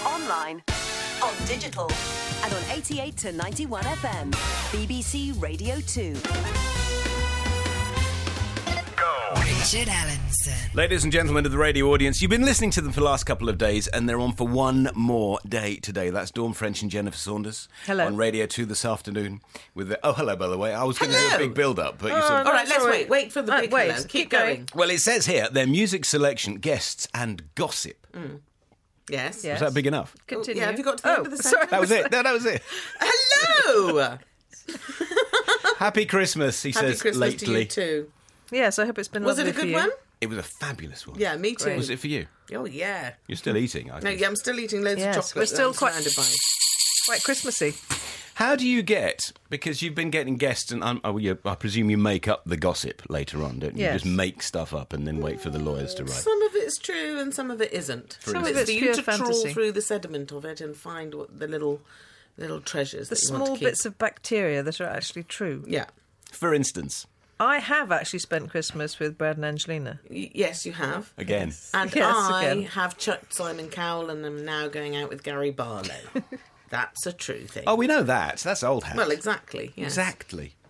online, on digital, and on 88 to 91 FM. BBC Radio 2. Richard Allenson. Ladies and gentlemen of the radio audience, you've been listening to them for the last couple of days, and they're on for one more day today. That's Dawn French and Jennifer Saunders. Hello. On Radio 2 this afternoon. With the, oh, hello, by the way. I was going to do a big build-up, but you sort of... All right, let's wait. Wait for the big wait. hello. Keep going. Well, it says here, their music selection, guests and gossip. Yes. Yes. Was that big enough? Continue. Yeah, have you got to the end of the sorry. sentence? That was it. No, that was it. Hello! Happy Christmas, he Happy says Christmas to lately. you too. Yes, I hope it's been Was it lovely a for good you. one? It was a fabulous one. Yeah, me too. Was it for you? Oh, yeah. You're still eating, I No, guess. yeah, I'm still eating loads Yes, of chocolate. we're still that I'm quite- surrounded by. Quite Christmassy. How do you get, because you've been getting guests, and I presume you make up the gossip later on, don't you? Yes. You just make stuff up and then wait for the lawyers to write. Some of it's true and some of it isn't. Some of it's it's for you pure to trawl fantasy. through the sediment of it and find what the little treasures The that you want small to keep. bits of bacteria that are actually true. Yeah. For instance, I have actually spent Christmas with Brad and Angelina. Yes, you have. again. And Yes, I again. have chucked Simon Cowell and am now going out with Gary Barlow. That's a true thing. Oh, we know that. That's old hat. Well, exactly. Yes. Exactly.